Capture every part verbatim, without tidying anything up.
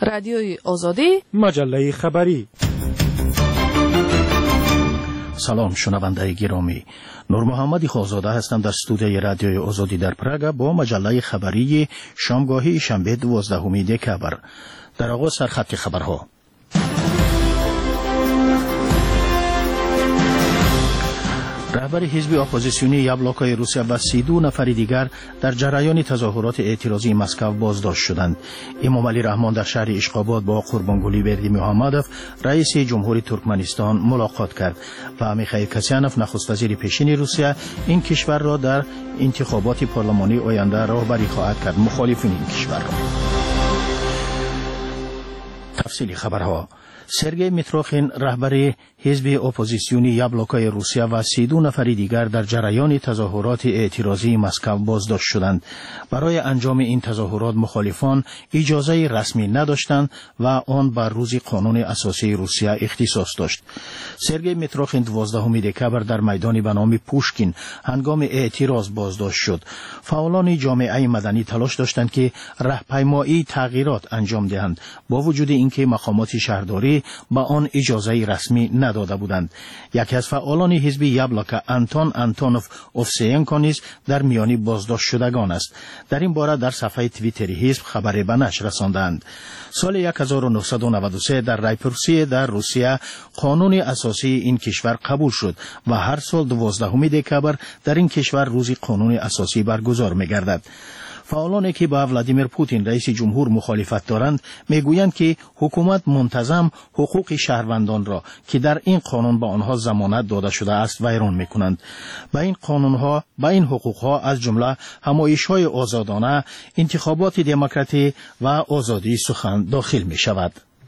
رادیوی آزادی، مجله خبری. سلام شنونده گرامی، نور محمدی خوازاده هستم در استودیوی رادیوی آزادی در پراگ با مجله خبری شامگاهی شنبه دوازدهم دکبر. در آغاز سرخط خبرها. رهبر حزب اپوزیسیونی یبلاکای روسیه و سی دو نفر دیگر در جریان تظاهرات اعتراضی مسکو بازداشت شدند. امامعلی رحمان در شهر اشقاباد با قربانگلی بردیمحمدوف رئیس جمهوری ترکمنستان ملاقات کرد و میخائیل کاسیانوف نخست وزیر پیشین روسیه این کشور را در انتخابات پارلمانی آینده راهبری خواهد کرد. مخالفین این کشور را. تفصیل خبرها. سرگئی میتروخین رهبر حزب اپوزیسیونی یبلاکای روسیه و سی دو نفر دیگر در جریان تظاهرات اعتراضی مسکو بازداشت شدند. برای انجام این تظاهرات مخالفان اجازه رسمی نداشتند و آن بر روز قانون اساسی روسیه اختصاص داشت. سرگئی میتروخین دوازدهم دکبر در میدانی به نام پوشکین هنگام اعتراض بازداشت شد. فعالان جامعه مدنی تلاش داشتند که راهپیمایی تغییرات انجام دهند با وجود اینکه مقامات شهرداری با آن اجازه رسمی نداده بودند. یکی از فعالان حزب یبلاکا انتون انتونوف اوفسینکو نیز در میانی بازداشت شدگان است. در این باره در صفحه توییتری حزب خبری به نشر رساندند. سال هزار و نهصد و نود و سه در رایپورسی در روسیه قانون اساسی این کشور قبول شد و هر سال دوازدهم دکبر در این کشور روز قانون اساسی برگزار می‌گردد. فعالانی که با ولادیمیر پوتین رئیس جمهور مخالفت دارند میگویند که حکومت منتظم حقوق شهروندان را که در این قانون با آنها ضمانت داده شده است ویران میکنند. با این قانونها با این حقوقها از جمله همایش‌های آزادانه، انتخابات دموکراتی و آزادی سخن داخل می شود.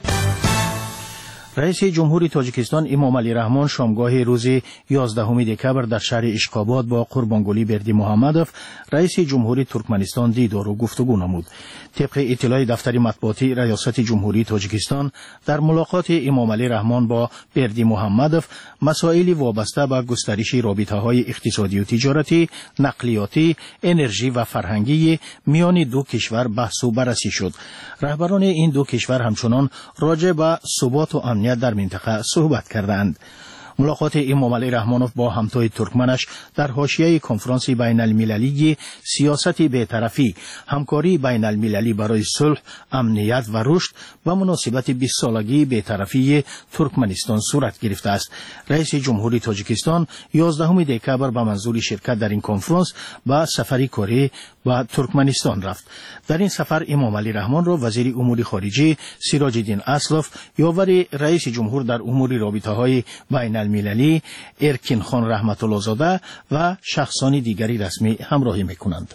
رئیس جمهوری تاجیکستان امامعلی رحمان شامگاه روز یازدهم دکبر در شهر اشقاباد با قربانگلی بردیمحمدوف رئیس جمهوری ترکمنستان دیدار و گفتگو نمود. طبق اطلاع دفتر مطبوعاتی ریاست جمهوری تاجیکستان در ملاقات امامعلی رحمان با بردیمحمدوف مسائلی وابسته به گسترش رابطه‌های اقتصادی و تجارتی، نقلیاتی، انرژی و فرهنگی میان دو کشور بحث و بررسی شد. رهبران این دو کشور همچنان راجع به ثبات و امنیت در منطقه صحبت کردند. ملاقات امامعلی رحمانوف با همتای ترکمنش در حاشیه کنفرانس بین المللی سیاست بی‌طرفی، همکاری بین المللی برای صلح، امنیت و رشد و مناسبت بیست سالگی بی‌طرفی ترکمنستان صورت گرفته است. رئیس جمهوری تاجیکستان یازدهم دکبر به منظور شرکت در این کنفرانس به سفری کاری و ترکمنستان رفت. در این سفر امامعلی رحمان را وزیر امور خارجه سیراج الدین اسلوف، یاور رئیس جمهور در امور رابطه‌های بین المللی ارکین خان رحمت الله زاده و شخصان دیگری رسمی همراهی می‌کنند.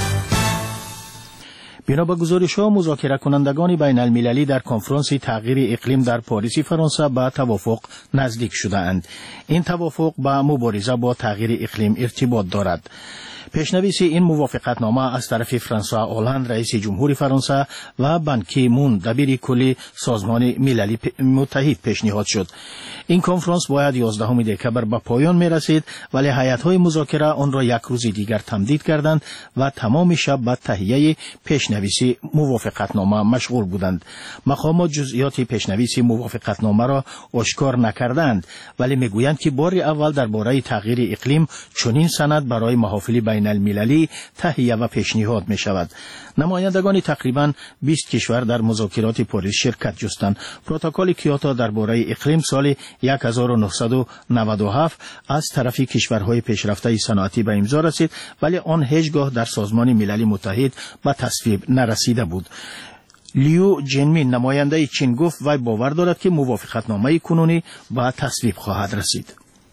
بنا به گزارش‌ها مذاکره کنندگان بین المللی در کنفرانس تغییر اقلیم در پاریس فرانسه به توافق نزدیک شده‌اند. این توافق با مبارزه با تغییر اقلیم ارتباط دارد. پیشنویس این موافقتنامه از طرف فرانسوا هولند رئیس جمهوری فرانسه و بان کی مون دبیر کلی سازمان ملل متحد پیشنهاد شد. این کنفرانس باید یازدهم دکبر به پایان می رسید، ولی هیئت‌های مذاکره آن را یک روز دیگر تمدید کردند و تمام شب به تهیه پیشنویس موافقتنامه مشغول بودند. مقامات جزئیات پیشنویس موافقتنامه را آشکار نکردند، ولی میگویند که بار اول درباره تغییر اقلیم چنین سند برای محافل بین المللی تهیه و پیشنهاد می شود. نمایندگان تقریباً بیست کشور در مذاکرات پاریس شرکت جستند. پروتکل کیوتو درباره اقلیم سال هزار و نهصد و نود و هفت از طرف کشورهای پیشرفته صنعتی به امضا رسید، ولی آن هیچگاه در سازمان ملل متحد به تصویب نرسیده بود. لیو جنمین نماینده چین گفت وی باور دارد که موافقتنامه کنونی به تصویب خواهد رسید.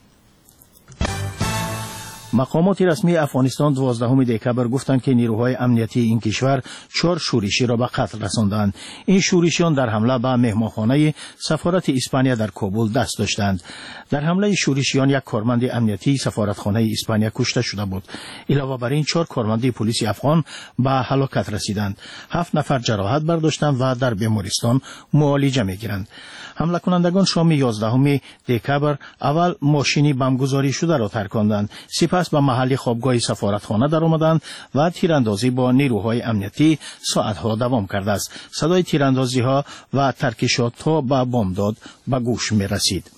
مقامات رسمی افغانستان دوازدهم دکبر گفتند که نیروهای امنیتی این کشور چهار شورشی را به قتل رساندند. این شورشیان در حمله به مهمانخانه سفارت اسپانیا در کابل دست داشتند. در حمله شورشیان یک کارمند امنیتی سفارتخانه اسپانیا کشته شده بود. علاوه بر این چهار کارمند پلیس افغان به هلاکت رسیدند. هفت نفر جراحت برداشتند و در بیمارستان معالجه می‌گیرند. حمله کنندگان شام یازدهم دکبر اول ماشینی بمبگذاری شده را ترکاندند. سپس سپس به محل خوابگاه سفارتخانه در آمدند و تیراندازی با نیروهای امنیتی ساعتها دوام کرده است. صدای تیراندازی ها و ترکشات تا به بامداد به گوش می رسید.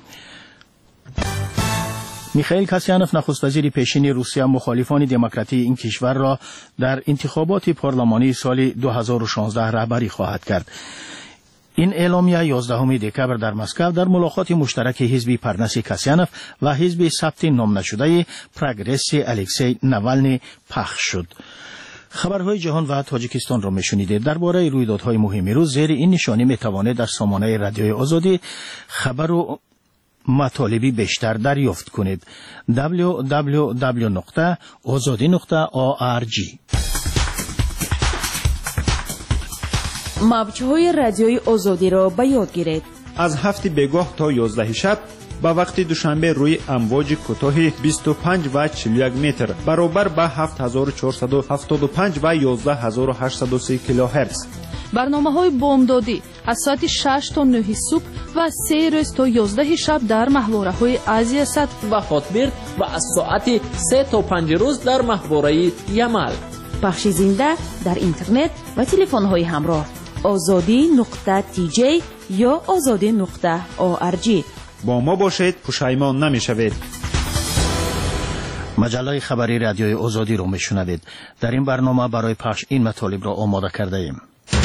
میخائیل کاسیانوف نخست وزیر پیشین روسیه مخالفان دموکراتی این کشور را در انتخابات پارلمانی سال دو هزار و شانزده رهبری خواهد کرد. این اعلامیه یازدهم دکبر در مسکو در ملاقات مشترک حزب پرنس کاسیانوف و حزب ثبت نام نشده پروگرس الکسی ناوالنی پخش شد. خبرهای جهان و تاجیکستان را میشنیدید. درباره رویدادهای مهم روز زیر این نشانی میتوانید در سامانه رادیوی آزادی خبر و مطالبی بیشتر دریافت کنید. دبلیو دبلیو دبلیو نقطه آزادی نقطه او آر جی. موجهای رادیوی آزادی را به یاد گیرید. از هفت بگاه تا یازده شب به وقت دوشنبه روی امواج کوتاه بیست و پنج و چهل و یک متر برابر به هفت هزار و چهارصد و هفتاد و پنج و یازده هزار و هشتصد و سی کیلوهرتز. برنامه‌های بامدادی از ساعت شش تا نه صبح و سه روز تا یازده شب در محوره‌های آسیا صد و خاطبرد و از ساعت سه تا پنج روز در محوره یمل. پخش زنده در اینترنت و تلفن‌های همراه آزادی نقطه تی جی یا آزادی نقطه او آر جی. با ما باشید، پشیمان نمی‌شوید. مجله خبری رادیوی آزادی رو میشنوید. در این برنامه برای پخش این مطالب را آماده کرده ایم.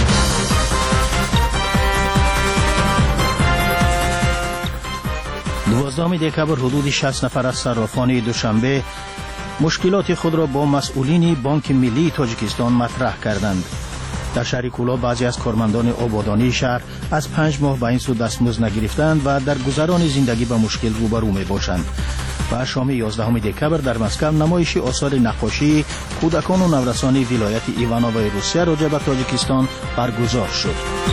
دوازدهم دکبر حدود شصت نفر از صرافان دوشنبه مشکلات خود را با مسئولین بانک ملی تاجیکستان مطرح کردند. در شهر کولا بعضی از کارمندان آبادانی شهر از پنج ماه به این سو دستمزد نگرفتند و در گذران زندگی به مشکل روبرو می باشند. و شام یازدهم دکبر در مسکو نمایش آثار نقاشی کودکان و نورسان ولایت ایوانوو روسیه راجع به تاجیکستان برگزار شد.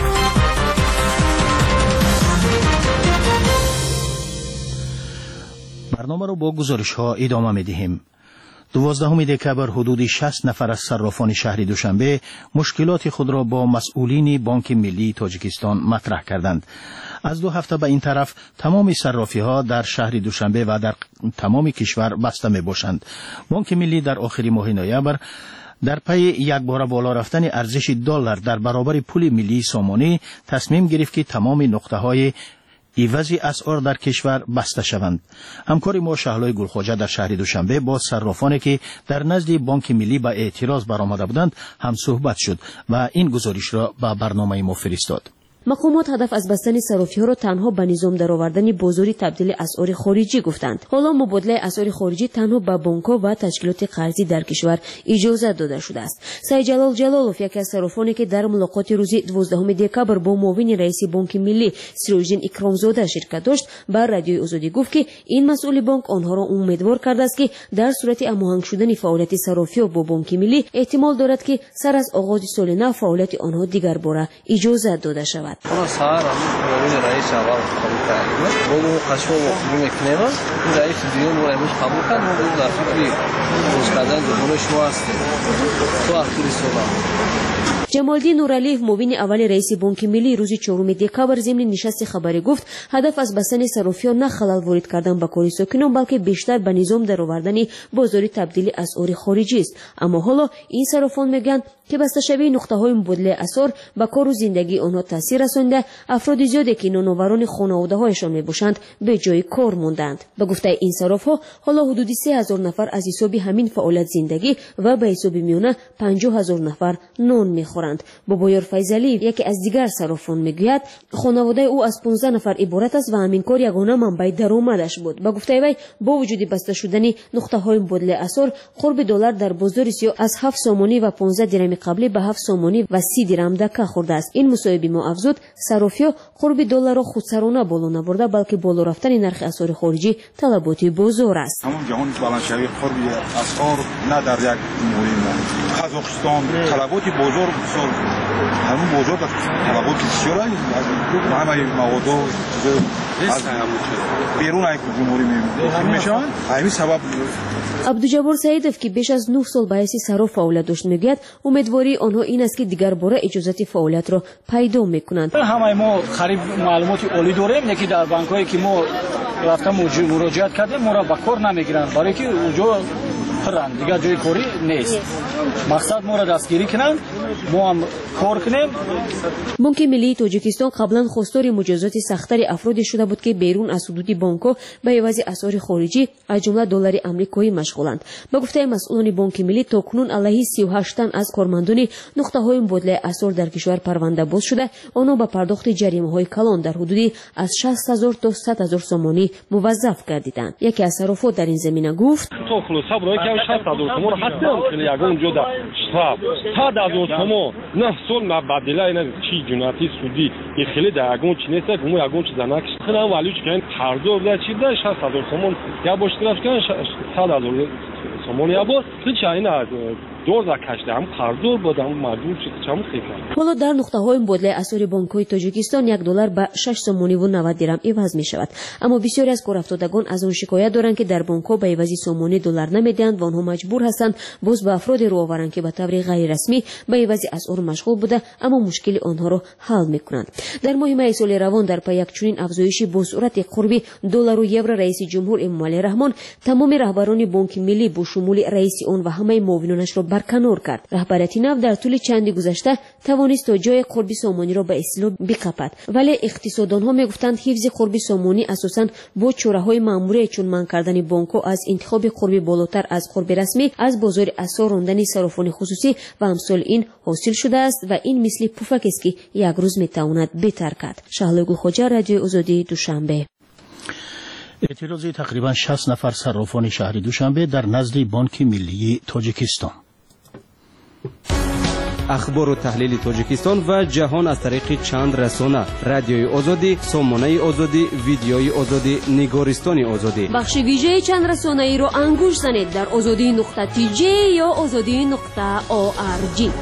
برنامه را با گزارش ها ادامه می دهیم. دوازدهم دکبر حدود شصت نفر از صرافان شهر دوشنبه مشکلات خود را با مسئولین بانک ملی تاجیکستان مطرح کردند. از دو هفته به این طرف تمام صرافی ها در شهر دوشنبه و در تمام کشور بسته می باشند. بانک ملی در آخر ماه نوامبر در پی یک بار بالا رفتن ارزش دلار در برابر پول ملی سامانی تصمیم گرفت که تمام نقطه های عوض اسعار در کشور بسته شوند. همکار ما شهلای گلخواجه در شهر دوشنبه با صرافانی که در نزد بانک ملی به اعتراض برآمده بودند هم صحبت شد و این گزارش را به برنامه ما فرستاد. مقامات هدف از بستن صرافی‌ها را تنها به نظام درآوردن بازار تبدیل اسعار خارجی گفتند. حالا مبادله اسعار خارجی تنها به بانک‌ها و تشکیلات قرضی در کشور اجازه داده شده است. سید جلال جلالوف یکی از صرافانی که در ملاقات روز دوازدهم دکبر با معاون رئیس بانک ملی سیروژدین اکرامزاده شرکت داشت، بر رادیوی آزادی گفت که این مسئول بانک آنها را امیدوار کرده است که در صورت هماهنگ شدن فعالیت صرافی‌ها با بانک ملی احتمال دارد که سر از آغاز سال نو فعالیت آنها دیگر باره اجازه داده شود. اون سهار معاون رئیس اول قبول کردیم. بودو قشو میکنیم. رئیس دیون رو امروز قبول کرد. ما بود در فکری روز کردن دونش ما هستیم. تو آخری سال. جمالدین نورعلیف معاون اول رئیس بانک ملی روز چهارم دکبر ضمن نشست خبری گفت هدف از بستن صرافیان نه خلل وارد کردن به کار ساکنان بلکه بیشتر به نظام درآوردن بازار تبدیل اسعار خارجی است. اما حالا این صرافان میگن که بسته شوی نقطه های مبادله اسعار به کار و زندگی آنها تاثیر رسانده، افراد زیادی که نانآوران خانواده هایشان میباشند به جای کار موندند. به گفته این صرافها حالا حدود سه هزار نفر از حساب همین فعالیت زندگی و به حساب میانه پنجاه هزار نفر نان میخورند. بابایار فیضلی یکی از دیگر صرافان میگوید خانواده او از پانزده نفر عبارت است و همین کار یگانه منبع درآمدش بود. به گفته وی با وجود بسته شدن نقطه های مبادله اسعار قرب دلار در بازار سیاه از هفت سامانی و پانزده درهم قبلی به هفت سامانی و سی درهم دکه خورده است. این مصاحبه ما افزود صرافی‌ها قرب دلار را خودسرانه بالا نبرده بلکه بالا رفتن نرخ اسعار خارجی طلبات بازار است. همون جهان بالانشوی قرب اسعار نه در یک مهم قزاقستان طلبات بازار مثال همون بازار طلبات بسیار است همه مواد از بیرون از جمهوری میشن همین سبب عبدالجبار سعیدов که بیش از نه سال باعث سر فعالیت داشت میگوید امیدواری آنها این است که دیگر باره اجازت فعالیت را پیدا میکنند. همه ما خرید معلومات عالی داریم یکی در بانک هایی که ما رفتم مراجعت کردیم ما را به کار نمیگیرند برای که اونجا پرند دیگر جای کاری نیست. مقصد ما را دستگیری کنند ما هم کار کنیم. بانک ملی تاجیکستان قبلا خواستار مجازات سخت‌تر افرادی شده بود که بیرون از حدود بانک‌ها به عوض اسعار خارجی از جمله دلار آمریکایی مشغولند. به گفته مسئولان بانک ملی تاکنون علیه سی و هشت تن از کارمندان نقطه‌های مبادله اسعار در کشور پرونده باز شده آنها به پرداخت جریمه‌های کلان در حدود از شصت هزار تا صد هزار سومانی موظف گردیدند. یکی از صرافان در این زمینه گفت شصت هزار تومان هستم خیلی یگان جدا شراب صد هزار تومان نه سال مبادله اینا چی جناتی سودی این خیلی در یگان چی نیست که مو یگان چی زنک خیلی هم ولیش که قرض بده چی ده شصت هزار تومان یا باش طرف که صد هزار تومان یا باش هیچ اینا دور کشته هم قرض بده هم مجبور شد چم خیلی حالا در نقطه های مبادله اسعار بانک‌های تاجیکستان یک دلار به شش سومانی و نود درم عوض می شود. اما بسیاری از کارافتادگان از آن شکایت دارند که در بانک‌ها به عوض سومانی دلار نمیدهند و آنها مجبور هستند باز به افراد رو آورند که به طور غیر رسمی به عوض اسعار مشغول بوده اما مشکل آنها را حل می‌کنند. در ماه می سال روان در پی یک چنین افزایش با سرعت قربی دلار و یورو رئیس جمهور امامعلی رحمان تمام رهبران بانک ملی با شمول رئیس آن و همه معاونانش را برکنار کرد. رهبریت نو در طول چند گذشته توانست تا جای قربی سومانی را به اصلاح بقپد ولی اقتصاددانها میگفتند حفظ قربی سومانی اساساً با چاره‌های مأموری چون منع کردن بانک‌ها از انتخاب قربی بالاتر از قرب رسمی از بازار اسعار راندن صرافان خصوصی و امثال این حاصل شده است و این مثل پفک است که یک روز میتواند بهتر کرد. شهلگو خوجا، رادیو آزادی، دوشنبه. اعتراضی تقریبا شصت نفر صرافان شهر دوشنبه در نزد بانک ملی تاجیکستان. اخبار و تحلیل تاجیکستان و جهان از طریق چند رسانه: رادیوی آزادی، سامانه آزادی، ویدیوی آزادی، نگارستان آزادی. بخش ویژه چند رسانه ای رو انگوش زنید در آزادی نقطه تی جی یا آزادی نقطه او آر جی.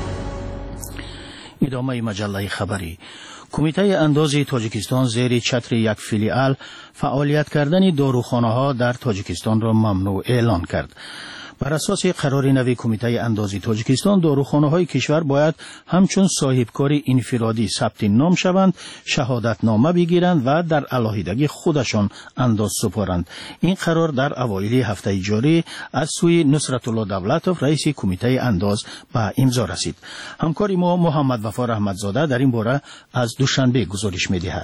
ادامه مجله خبری. کمیته اندازی تاجیکستان زیر چتر یک فیلیال فعالیت کردن داروخانه‌ها در تاجیکستان را ممنوع اعلان کرد. بر اساس قرار نوی کمیته اندازی تاجیکستان داروخانه‌های کشور باید همچون صاحبکاری انفرادی ثبت نام شوند، شهادت نامه بگیرند و در علاهیدگی خودشان انداز سپارند. این قرار در اوایل هفته جاری از سوی نصرت الله دولتوف رئیس کمیته انداز به امضا رسید. همکار ما محمد وفا رحمتزاده در این باره از دوشنبه گزارش می‌دهد.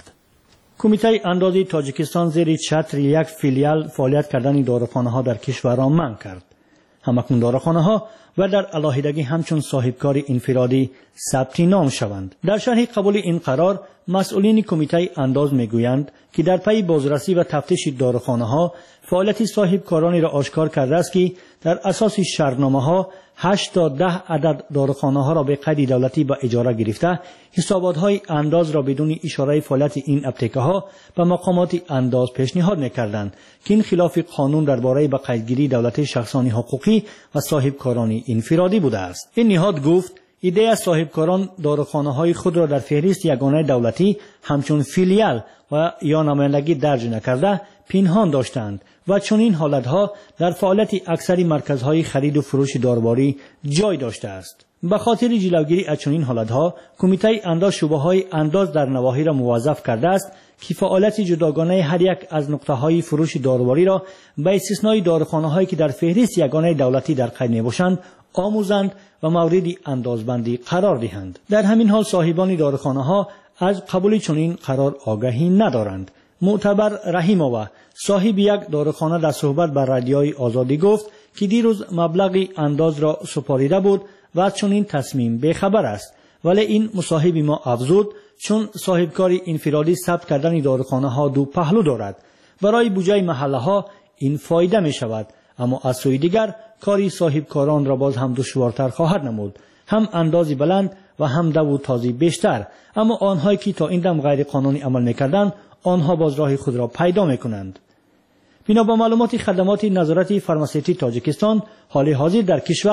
کمیته اندازی تاجیکستان زیر چتر یک فیلیال فعالیت کردن داروخانه‌ها در کشور را منع کرد. همکنون داروخانه‌ها و در علاهیدگی همچون صاحبکار انفرادی ثبت نام شوند. در شرح قبول این قرار مسئولین کمیته انداز میگویند که در پی بازرسی و تفتیش داروخانه‌ها فعالیت صاحبکارانی را آشکار کرده است که در اساس شرطنامه‌ها هشت تا ده عدد داروخانه‌ها را به قید دولتی به اجاره گرفته حسابات‌های انداز را بدون اشاره فعالیت این اپتیکاها به مقامات انداز پیشنهاد می‌کردند که این خلاف قانون درباره به قیدگیری دولتی شخصانی حقوقی و صاحبکاران انفرادی بوده است. این نهاد گفت ایده از صاحبکاران داروخانه‌های خود را در فهرست یگانه دولتی همچون فیلیال و یا نمایندگی درج نکرده پنهان داشتند و چون این حالتها در فعالیت اکثری مرکزهای خرید و فروش داروباری جای داشته است. به خاطر جلوگیری از چنین حالتها کمیته انداز شبهه‌های انداز در نواحی را موظف کرده است که فعالیت جداگانه هر یک از نقطه‌های فروش داروباری را به استثنای داروخانه‌هایی که در فهرست یگانه دولتی در قید میباشند آموزند و مورد اندازبندی قرار دهند. در همین حال صاحبان داروخانه‌ها از قبول چنین قرار آگاهی ندارند. معتبر رحیمووا صاحب یک داروخانه در صحبت با رادیوی آزادی گفت که دیروز مبلغی انداز را سپاریده بود و از چنین تصمیم بی‌خبر است، ولی این مصاحب ما افزود چون صاحبکاری انفرادی ثبت کردن داروخانه‌ها دو پهلو دارد. برای بودجه محله‌ها این فایده می شود، اما از سوی دیگر کاری صاحبکاران را باز هم دشوارتر خواهد نمود، هم اندازی بلند و هم دو تازی بیشتر. اما آنهایی که تا این دم غیر قانونی عمل می‌کردند آنها باز راه خود را پیدا می‌کنند. بنا به معلومات خدمات نظارت فارماسیتی تاجیکستان، حال حاضر در کشور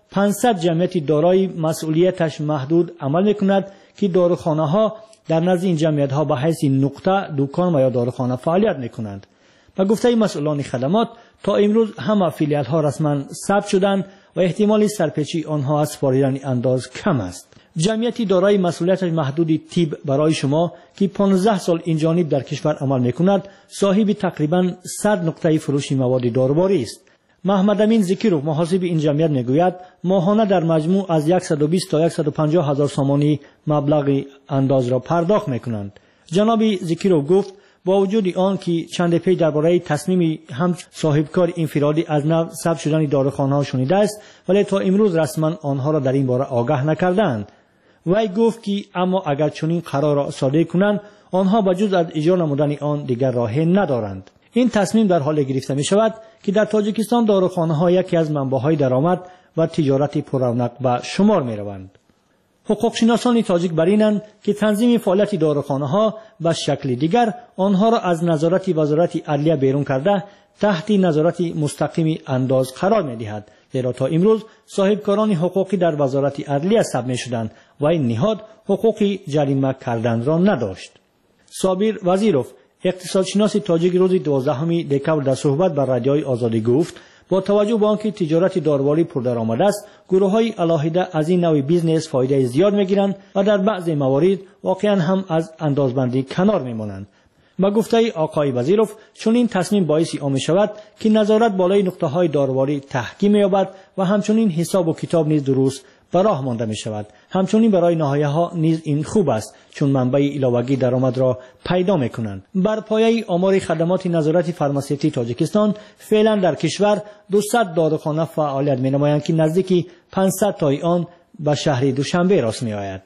پانصد جمعیتی دارای مسئولیتش محدود عمل میکند که داروخانه ها در نزد این جمعیت ها به حیث نقطه دکان و یا داروخانه فعالیت میکنند. و گفته مسئولان خدمات تا امروز همه فیلیال ها رسما ثبت شدند و احتمال سرپیچی آنها از سپاریدن انداز کم است. جمعیتی دارای مسئولیت محدود تیب برای شما که پانزده سال این جانب در کشور عمل میکند صاحب تقریبا صد نقطه فروش مواد داروباری است. محمد امین ذکیروف محاسب این جمعیت میگوید ماهانه در مجموع از صد و بیست تا صد و پنجاه هزار سامانی مبلغ انداز را پرداخت میکنند. جناب ذکیروف گفت با وجود آن که چند پی درباره تصمیم هم صاحبکار انفرادی از نو ثبت شدن داروخانه ها شنیده است، ولی تا امروز رسما آنها را در این باره آگاه نکردند. وی گفت که اما اگر چنین قرار را صادر کنند آنها بجز از اجرا نمودن آن دیگر راه ندارند. این تصمیم در حال گرفته می شود که در تاجیکستان داروخانه ها یکی از منبع‌های درآمد و تجارت پررونق به شمار می روند. حقوق شناسان تاجیک برینند که تنظیم فعالیت داروخانه ها به شکل دیگر آنها را از نظارت وزارت عدلیه بیرون کرده تحت نظارت مستقیم انداز قرار می دهد. زیرا تا امروز صاحبکاران حقوقی در وزارت عدلیه ثبت می شدند و این نهاد حقوقی جریمه کردن را نداشت. صابر وزیروف اقتصادشناس تاجیک روز دوازدهم دکمبر در صحبت با رادیوی آزادی گفت با توجه به آنکه تجارت داروباری پردرآمد است، گروه‌های علاهیده از این نوع بیزنس فایده زیاد می‌گیرند و در بعضی موارد واقعاً هم از اندازبندی کنار می‌مانند. با گفته آقای وزیروف چنین تصمیم باعث آن شود که نظارت بالای نقطه‌های داروباری تحکیم یابد و همچنین حساب و کتاب نیز درست به راه مانده می شود. همچنین برای نهایه ها نیز این خوب است چون منبع علاوگی درآمد را پیدا می کنند. بر پایه آمار خدمات نظارت فارماسیتی تاجیکستان فعلا در کشور دویست داروخانه فعالیت می نمایند که نزدیک پانصد تای آن به شهر دوشنبه راست می آید.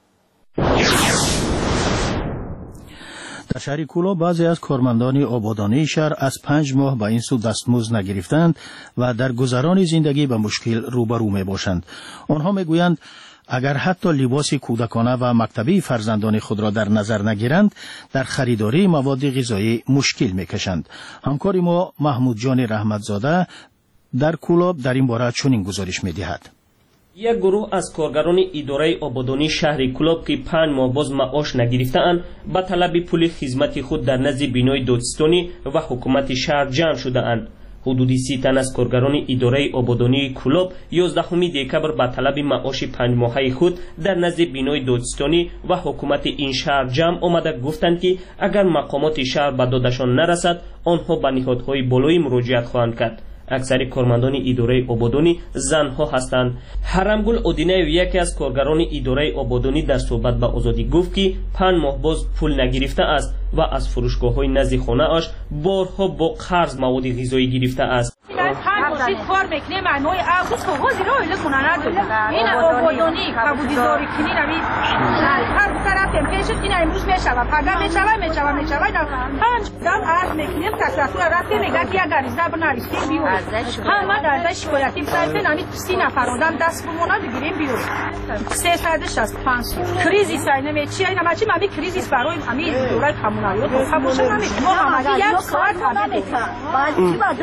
در شهر کولاب بعضی از کارمندان آبادانی شهر از پنج ماه به این سو دستمزد نگرفتند و در گذران زندگی به مشکل روبرو می باشند. آنها می گویند اگر حتی لباس کودکانه و مکتبی فرزندان خود را در نظر نگیرند در خریداری مواد غذایی مشکل می کشند. همکار ما محمود جان رحمتزاده در کولاب در این باره چنین گزارش می دهد. یک گروه از کارگران اداره آبادانی شهر کولاب که پنج ماه باز معاش نگرفته‌اند به طلب پول خدمت خود در نزد بینای دادستانی و حکومت شهر جمع شده‌اند. حدودی سی تن از کارگران اداره آبادانی کولاب یازدهم دکمبر به طلب معاش پنج ماهه خود در نزد بینای دادستانی و حکومت این شهر جمع آمده گفتند که اگر مقامات شهر به دادشان نرسد آنها به نهادهای بالایی مراجعت خواهند کرد. اکثر کارمندان اداره آبادانی زنها هستند. حرمگل اودینه یکی از کارگران اداره آبادانی در صحبت با آزادی گفت که پنج ماه باز پول نگرفته است و از فروشگاه‌های نزد خانه‌اش بارها با قرض مواد غذایی گرفته است. این کار میکنه معنای آغوز کاغذی رو ایله کنه نداره. این آبادانی کبودیزاری کنی نمی هر طرف پیش این امروز میشوه پگاه میشوه میشوه میشوه پنج دم عرض میکنیم تصرف رفته میگه که اگر از نریسیم بیو همه در شکایتی بسایت نمی سی نفر آدم دست بمونه بگیریم بیو سیصد و شصت و پنج کریزیس نمی چی اینا چی ممی کریزیس برای همین دورای کموناریو تو خاموش نمی ما همه یک ساعت نمیکنه بعد بعد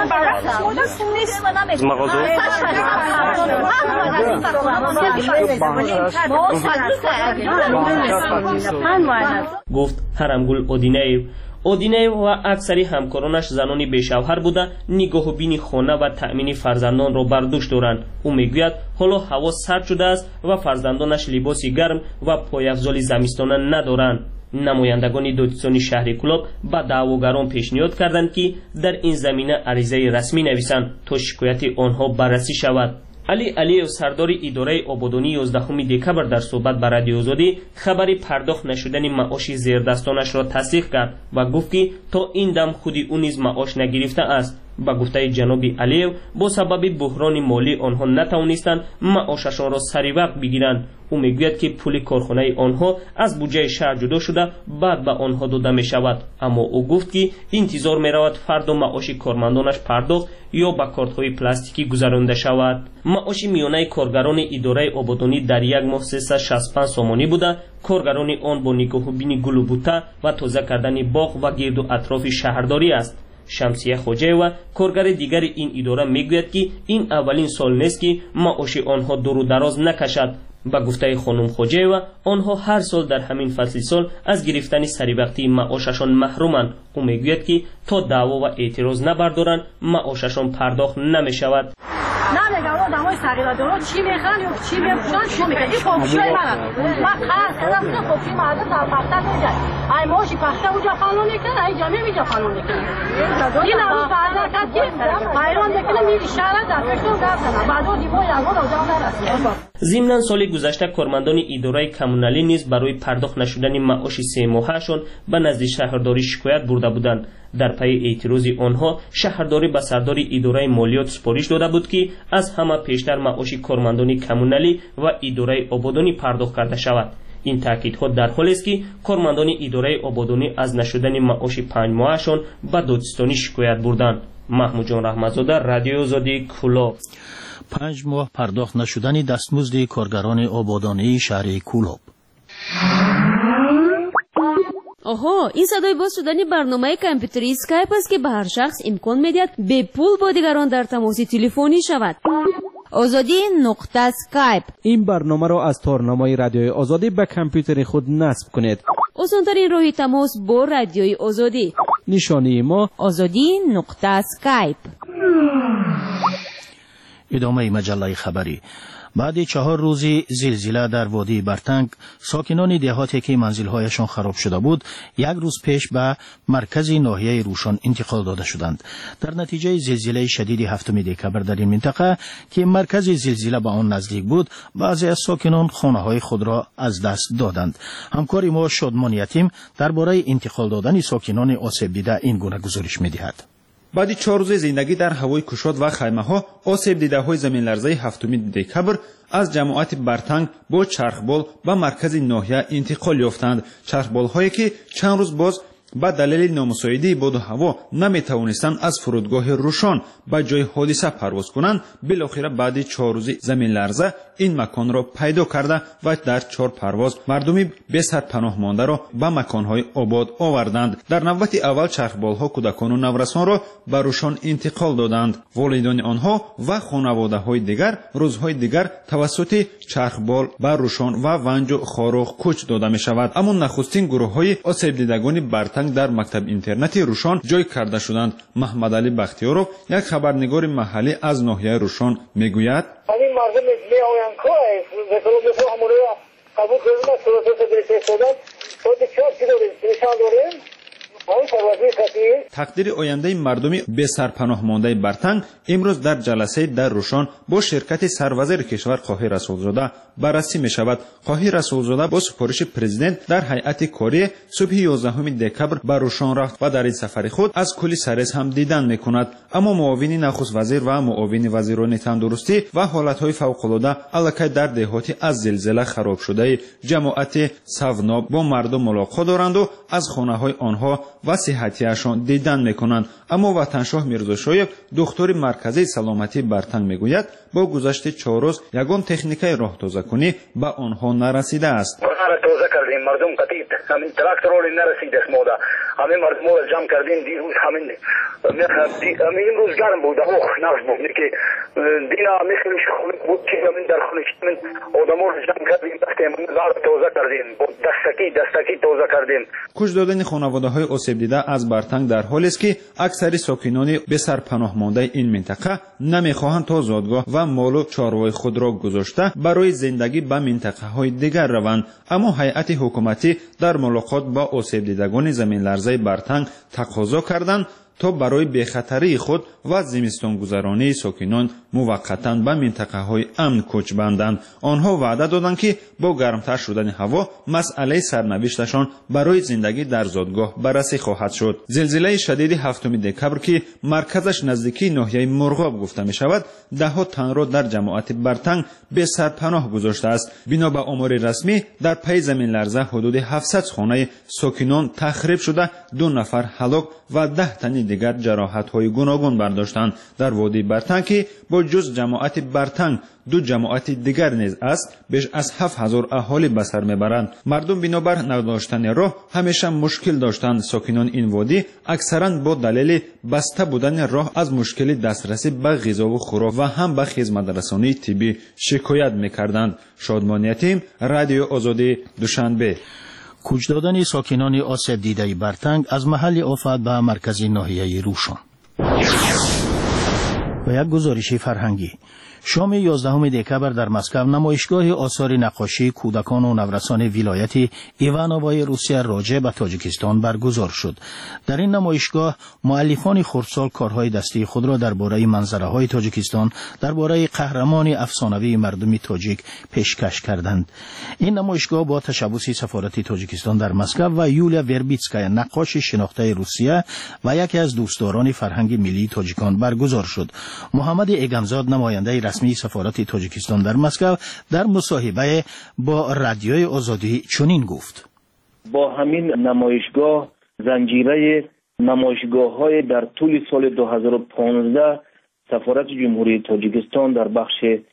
گفت حرمگل اودینه اودینه و اکثری همکارانش زنانی بیشوهر بوده نگاه و بین خانه و تأمین فرزندان را بر دوش دارند. او میگوید حالا هوا سرد شده است و فرزندانش لباس گرم و پایافزال زمستانه ندارند. نمایندگان دادستانی شهر کولاب به دعواگران پیشنهاد کردند که در این زمینه عریضه رسمی نویسند تا شکایت آنها بررسی شود. علی علیو سردار اداره آبادانی یازدهم دکمبر در صحبت با رادیو آزادی خبر پرداخت نشدن معاش زیردستانش را تصدیق کرد و گفت که تا این دم خودی او نیز معاش نگرفته است. با گفته جناب علیو با سبب بحران مالی آنها نتوانستند معاششان را سری وقت بگیرند. او میگوید که پول کارخانه آنها از بودجه شهر جدا شده بعد به آنها داده می شود، اما او گفت که انتظار می رود فردا معاش کارمندانش پرداخت یا به کارت‌های پلاستیکی گذرانده شود. معاش میانه کارگران اداره آبادانی در یک ماه سیصد و شصت و پنج سامانی بوده. کارگران آن با نگاه و بین گل و بوته و تازه کردن باغ و گرد و اطراف شهرداری است. شمسیه خوجه و کارگر دیگر این اداره میگوید که این اولین سال نیست که معاش آنها دور و دراز نکشد. با گفته خانم خوجه و آنها هر سال در همین فصل سال از گرفتن سریوقتی معاششان محرومند. او میگوید که تا دعوا و اعتراض نبردارند معاششان پرداخت نمیشود. نمیگم آدمای سریع‌دارا چی میخوان یا چی میپوشن شو میگن این خوشوی منه من خاص کردم که خوشی مرد در پخته میگه ای ماشی پخته اونجا قانون میکنه ای جا میجا قانون میکنه این اون فعلا کرد که حیران میکنه میری شهر در فکر در کنه بعد دیگه یگان اونجا نرسید. ضمن سال گذشته کارمندان اداره کمونالی نیز برای پرداخت نشدن معاش سه ماههشان به نزد شهرداری شکایت برده بودند. در پی اعتراض آنها شهرداری به سردار اداره مالیات سپارش داده بود که از همه پیشتر معاش کارمندان کمونالی و اداره آبادانی پرداخت کرده شود. این تاکیدها در حالی است که کارمندان اداره آبادانی از نشدن معاش پنج ماهشان به دادستانی شکایت بردند. محمود جان رحمتزاده، رادیو آزادی، کولوب. پنج ماه پرداخت نشدن دستمزد کارگران آبادانی شهر کولوب. آها، این صدای باز شدن برنامه کامپیوتری اسکایپ است که به هر شخص امکان میدهد به پول با دیگران در تماس تلفنی شود. آزادی نقطه اسکایپ. این برنامه را از تارنمای رادیوی آزادی به کامپیوتر خود نصب کنید. آسان‌ترین راه تماس با رادیوی آزادی. نشانی ما آزادی نقطه اسکایپ. ادامه مجله خبری. بعد چهار روزی زلزله در وادی برتنگ، ساکنان دهاتی که منزل‌هایشان خراب شده بود یک روز پیش به مرکز ناحیه روشان انتقال داده شدند. در نتیجه زلزله شدید هفتم دکبر در این منطقه که مرکز زلزله به آن نزدیک بود، بعضی از ساکنان خانه‌های خود را از دست دادند. همکار ما شادمان یتیم درباره انتقال دادن ساکنان آسیب دیده این گونه گزارش می‌دهد. بعد چهار روز زندگی در هوای کشاد و خیمه ها، آسیب دیده های زمین لرزه هفتم دکبر از جماعت برتنگ با چرخبال به مرکز ناحیه انتقال یافتند. چرخبال هایی که چند روز باز با دلیل نامساعدی باد و هوا نمیتوانستند از فرودگاه روشان به جای حادثه پرواز کنند، بالاخره بعد چهار روز زمین لرزه این مکان را پیدا کرده و در چهار پرواز مردمی به سر پناه مانده را به مکانهای آباد آوردند. در نوبت اول چرخبالها کودکان و نورسان را به روشان انتقال دادند. والدین آنها و خانواده های دیگر روزهای دیگر توسط چرخبال به روشان و ونج و خاروخ کوچ داده می شود. اما نخستین گروه های آسیب دیدگان برتنگ در مکتب اینترنتی روشان جای کرده شدند. محمد علی بختیارов یک خبرنگار محلی از ناحیه روشان میگوید: همین مردم میآیند که به طور همون را قبول کردن از صورت برسه شدن خود چهار چی داریم نشان داریم. تقدیر آینده مردم به سرپناه مانده برتنگ امروز در جلسه در روشان با شرکت سروزیر کشور قاهی رسولزاده بررسی می شود. قاهی رسولزاده با سفارش پرزیدنت در هیئت کاری صبح یازدهم دکبر به روشان رفت و در این سفر خود از کلی سرس هم دیدن می کند. اما معاون نخست وزیر و معاون وزیران تندرستی و حالتهای فوق‌العاده الکی در دهاتی از زلزله خراب شده جماعت سوناب با مردم ملاقات دارند و از خانه‌های آنها و صحتیشان دیدن میکنند. اما وطنشاه میرزاشایف دکتر مرکزی سلامتی برتنگ میگوید با گذشت چهار روز یگان تکنیکای راهتازه‌کنی به آنها نرسیده است. تازه کردیم مردم قطعید همین تراکتور نرسیده است مودا همین مردم رو جمع کردیم دیروز همین همین امروز گرم بود اوه ناز بود که دینا مثل خونه بود که همین در خونه من آدم‌ها رو جمع کردیم وقتی زار تازه کردیم دستکی دستکی تازه کردیم. کش دادن خانواده‌های آسیب دیده از برتنگ در حالی است که اکثر ساکنان به سر پناه مانده این منطقه نمی‌خواهند تا زادگاه و مال و چاروای خود را گذاشته برای زندگی به منطقه‌های دیگر روند. اما هیئت حکومتی در ملاقات با آسیب دیدگان زمین لرزه برتنگ تقاضا کردند تا برای بخطری خود و زمستان گذرانی ساکنان موقتا به منطقه های امن کوچ بندند. آنها وعده دادند که با گرمتر شدن هوا مسئله سرنوشتشان برای زندگی در زادگاه بررسی خواهد شد. زلزله شدید هفتم دکبر که مرکزش نزدیکی ناحیه مرغاب گفته می شود ده ها تن را در جماعت برتنگ به سرپناه گذاشته است. بنا به آمار رسمی در پی زمین لرزه حدود هفتصد خانه ساکنان تخریب شده، دو نفر هلاک و ده تن دیگر جراحت‌های گوناگون برداشتند. در وادی برتنگ که با جز جماعت برتنگ دو جماعت دیگر نیز است، بیش از هفت هزار اهالی به سر میبرند. مردم بنابر نداشتن راه همیشه مشکل داشتند. ساکنان این وادی اکثرا با دلیل بسته بودن راه از مشکل دسترسی به غذا و خوراک و هم به خدمت رسانی طبی شکایت میکردند. شادمان یتیم، رادیو آزادی، دوشنبه. کوچ دادن ساکنان آسیب دیده برتنگ از محل آفت به مرکز ناحیه روشن. و یک گزارش فرهنگی. شام یازدهم دکبر در مسکو نمایشگاه آثار نقاشی کودکان و نورسان ولایت ایوانووای روسیه راجع به تاجیکستان برگزار شد. در این نمایشگاه مؤلفان خردسال کارهای دستی خود را درباره منظره‌های تاجیکستان، درباره قهرمان افسانه‌ای مردم تاجیک پیشکش کردند. این نمایشگاه با تشبث سفارت تاجیکستان در مسکو و یولیا وربیتسکایا نقاش شناخته روسیه و یکی از دوستداران فرهنگ ملی تاجیکان برگزار شد. محمد ایگمزاد نماینده رسمی سفارت تاجیکستان در مسکو در مصاحبه با رادیوی آزادی چنین گفت: با همین نمایشگاه زنجیره نمایشگاه‌های در طول سال دو هزار و پانزده سفارت جمهوری تاجیکستان در بخش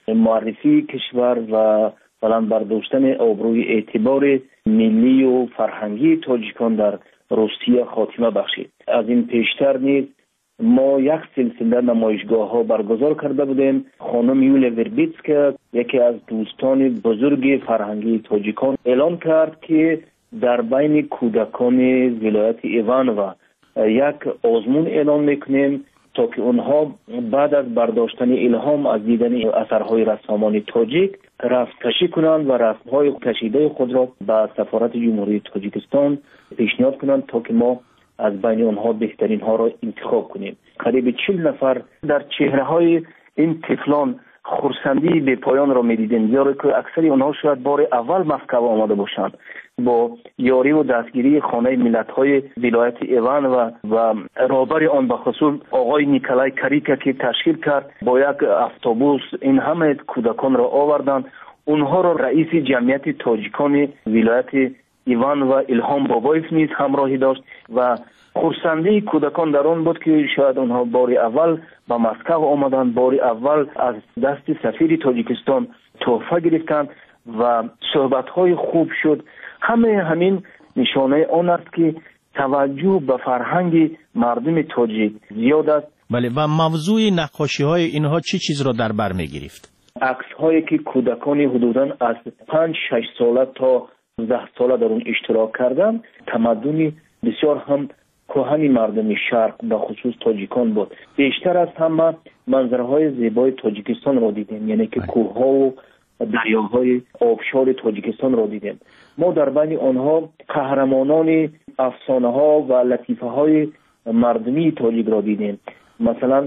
معرفی کشور و بلند برداشتن آبروی اعتبار ملی و فرهنگی تاجیکان در روسیه خاتمه بخشید. از این پیشتر نیز ما یک سلسله نمایشگاه ها برگزار کرده بودیم. خانم یولیا وربیتسکایا یکی از دوستان بزرگ فرهنگی تاجیکان اعلان کرد که در بین کودکان ولایت ایوانوو یک آزمون اعلان میکنیم تا که اونها بعد از برداشتن الهام از دیدن اثرهای رسامان تاجیک رسم کشی کنند و رسمهای کشیده خود را به سفارت جمهوری تاجیکستان پیشنهاد کنند تا که ما از بین آنها بهترین ها را انتخاب کنیم. قریب چهل نفر در چهره های این طفلان خرسندی به پایان را می‌دیدیم، زیرا که اکثر آنها شاید بار اول مسکو آمده باشند. با یاری و دستگیری خانه ملت‌های ولایت ایوان و و رهبر آن به خصوص آقای نیکلای کریکا که تشکیل کرد، با یک اتوبوس این همه کودکان را آوردند. اونها را رئیس جمعیت تاجیکان ولایت ایوان و الهام بابایف نیز همراهی داشت و خرسندی کودکان در آن بود که شاید آنها بار اول به مسکو آمدند، بار اول از دست سفیر تاجیکستان تحفه گرفتند و صحبت‌های خوب شد. همه همین نشانه آن است که توجه به فرهنگ مردم تاجیک زیاد است. بله، و موضوع نقاشی‌های اینها چی چیز را در بر می‌گرفت؟ عکس‌هایی که کودکان حدوداً از پنج شش ساله تا ده ساله در اون اشتراک کردن، تمدنی بسیار هم کهن مردم شرق به خصوص تاجیکان بود. بیشتر از همه منظرهای زیبای تاجیکستان را دیدیم، یعنی که کوه‌ها و دریاهای آبشار تاجیکستان را دیدیم. ما در بین آنها قهرمانان افسانه‌ها و لطیفه‌های مردمی تاجیک را دیدیم. مثلا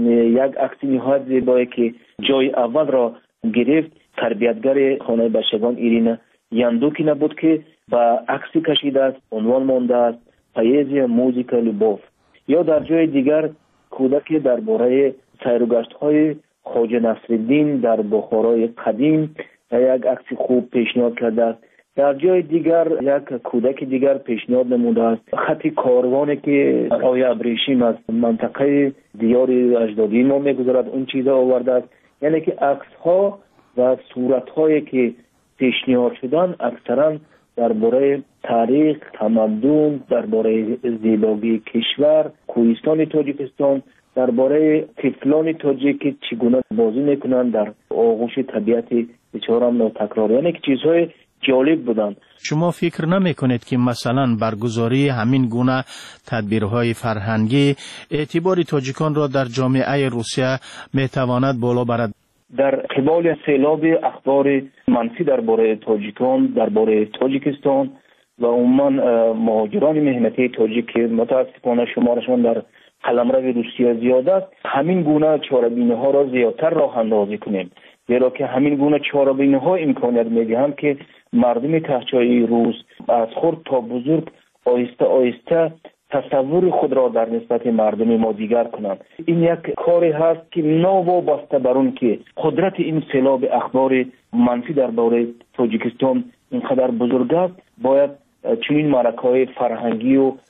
یک عکس نهایت زیبایی که جای اول را گرفت تربیتگر خانه بچگان ایرینا یاندوکی نبود که با عکسی کشیده است، عنوان مانده است پایزی موزیکا لوبوف. یا در جای دیگر کودک درباره سیر و گشت‌های خواجه نصرالدین در بخارای قدیم یک عکس خوب پیشنهاد کرده است. در جای دیگر یک کودک دیگر پیشنهاد نموده است خط کاروانی که آقای ابریشم از منطقه دیار اجدادی ما میگذارد اون چیزا آورده است. یعنی که عکس‌ها و صورت‌هایی که پیشنهاد شدن اکثرا درباره تاریخ، تمدن، درباره زیبایی کشور کوهستان تاجیکستان، درباره طفلان تاجیک که چگونه بازی میکنند در آغوش طبیعت بسیار هم ناتکرار، یعنی که چیزهای جالب بودند. شما فکر نمی کنید که مثلا برگزاری همین گونه تدبیرهای فرهنگی اعتبار تاجیکان را در جامعه روسیه میتواند بالا برد؟ در قبال سیلاب اخبار منفی درباره تاجیکان، درباره تاجیکستان و عموما مهاجران مهنتی تاجیک که متاسفانه شمارشان در قلمرو روسیه زیاد است، همین گونه چاره‌بینی ها را زیادتر راه اندازی کنیم، زیرا که همین گونه چاره‌بینی ها امکانیت میدهند که مردم تحچای روس از خرد تا بزرگ آهسته آهسته تصور خود را در نسبت مردم ما دیگر کنند. این یک کاری هست که ناوابسته بر اون که قدرت این سیلاب اخبار منفی درباره تاجیکستان اینقدر بزرگ است، باید چنین معرکه‌های فرهنگی و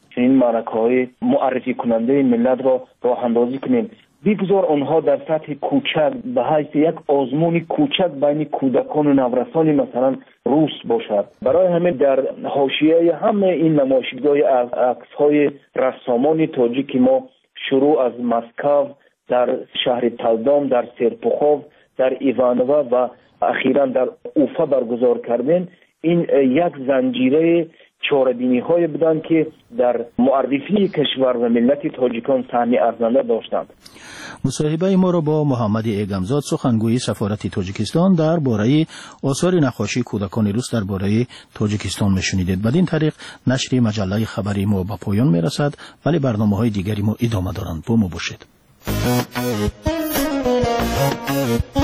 چنین معرکه‌های معرفی کننده ملت را راه اندازی کنیم. بگذار آنها در سطح کوچک به حیث یک آزمون کوچک بین کودکان و نورسان مثلا روس باشد. برای همه در حاشیه همه این نمایشگاه عکس‌های رسامان تاجیک ما شروع از مسکو، در شهر تلدام، در سرپوخوف، در ایوانووا و اخیراً در اوفا برگزار کردن، این یک زنجیره چاره‌بینی های بودند که در معرفی کشور و ملت تاجیکان سهم ارزنده داشتند. مصاحبه ما را با محمد ایگمزاد سخنگوی سفارت تاجیکستان درباره آثار نقاشی کودکان روس درباره تاجیکستان میشنیدید. بدین طریق نشر مجله خبری ما به پایان میرسد، ولی برنامه‌های دیگری ما ادامه دارند. با ما باشید.